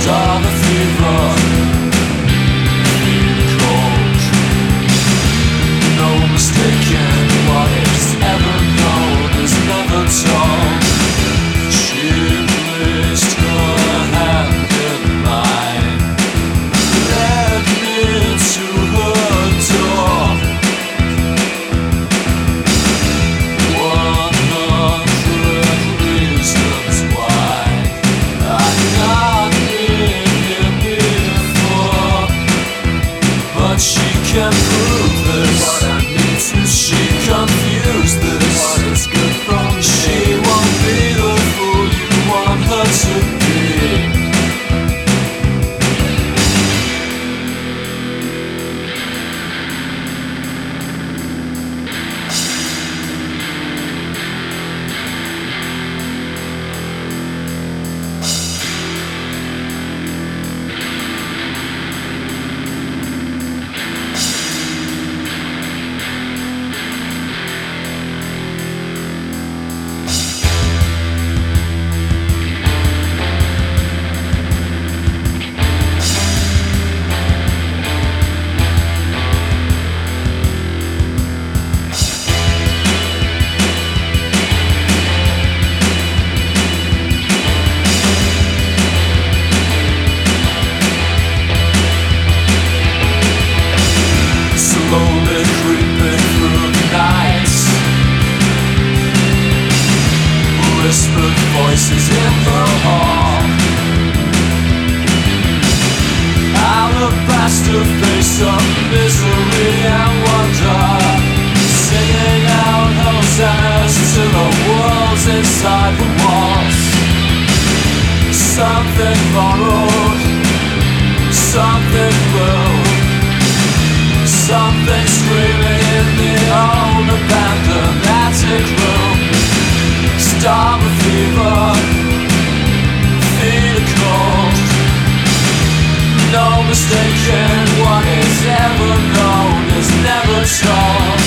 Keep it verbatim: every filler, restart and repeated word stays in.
Start the fever, feel cold. No mistaking what is ever known is never told. She placed her hand in mine, led me to her door. One hundred reasons why I've not been here before, but she can prove this. What I need to, she confused this. What is good from me? She won't be the fool you want her to be. Slowly creeping through the night, whispered voices in the hall. Alabaster face of misery and wonder, singing out hosannas to the wolves inside the walls. Something borrowed, something blue, something screaming in the old abandoned attic room. Start the fever, feel cold. No mistaking what is ever known is never told.